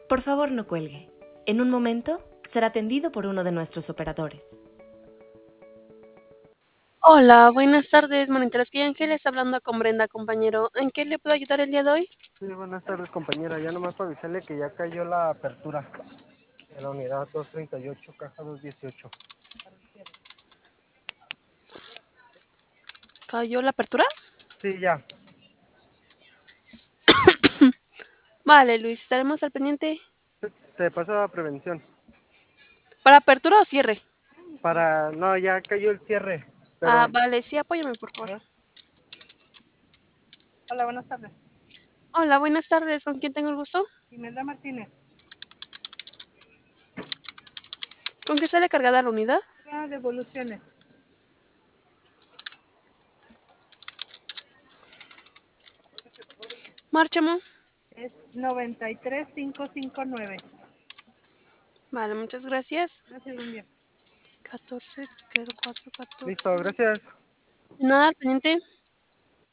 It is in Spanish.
Por favor, no cuelgue. En un momento será atendido por uno de nuestros operadores. Hola, buenas tardes, Monitores Ángeles, hablando con Brenda, compañero. ¿En qué le puedo ayudar el día de hoy? Sí, buenas tardes, compañera. Ya nomás para avisarle que ya cayó la apertura de la unidad 238, caja 218. ¿Cayó la apertura? Sí, ya. Vale, Luis, estaremos al pendiente. Se pasó a prevención. ¿Para apertura o cierre? No, ya cayó el cierre, Ah, pero... vale, sí, apóyame, por favor. Ajá. Hola, buenas tardes. Hola, buenas tardes, ¿con quién tengo el gusto? Imelda Martínez. ¿Con qué sale cargada la unidad? Devoluciones. Márchamo. Es 93559. Vale, muchas gracias. Gracias, buen día. 14, 04, 14. Listo, gracias. Nada, al pendiente.